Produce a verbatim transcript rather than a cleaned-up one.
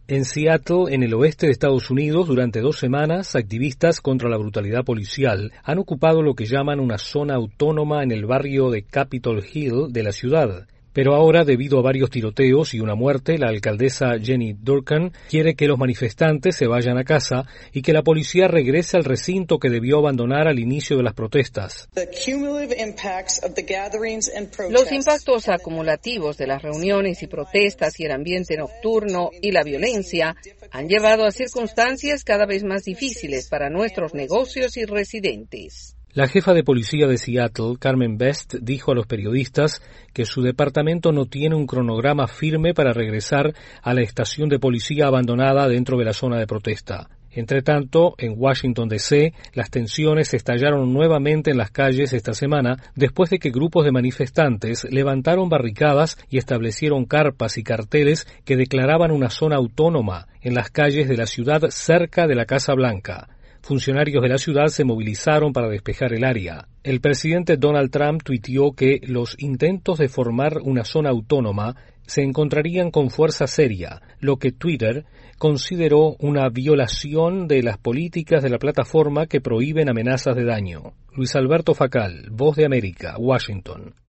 En Seattle, en el oeste de Estados Unidos, durante dos semanas, activistas contra la brutalidad policial han ocupado lo que llaman una zona autónoma en el barrio de Capitol Hill de la ciudad. Pero ahora, debido a varios tiroteos y una muerte, la alcaldesa Jenny Durkan quiere que los manifestantes se vayan a casa y que la policía regrese al recinto que debió abandonar al inicio de las protestas. Los impactos acumulativos de las reuniones y protestas y el ambiente nocturno y la violencia han llevado a circunstancias cada vez más difíciles para nuestros negocios y residentes. La jefa de policía de Seattle, Carmen Best, dijo a los periodistas que su departamento no tiene un cronograma firme para regresar a la estación de policía abandonada dentro de la zona de protesta. Entre tanto, en Washington, D C, las tensiones estallaron nuevamente en las calles esta semana después de que grupos de manifestantes levantaron barricadas y establecieron carpas y carteles que declaraban una zona autónoma en las calles de la ciudad cerca de la Casa Blanca. Funcionarios de la ciudad se movilizaron para despejar el área. El presidente Donald Trump tuiteó que los intentos de formar una zona autónoma se encontrarían con fuerza seria, lo que Twitter consideró una violación de las políticas de la plataforma que prohíben amenazas de daño. Luis Alberto Facal, Voz de América, Washington.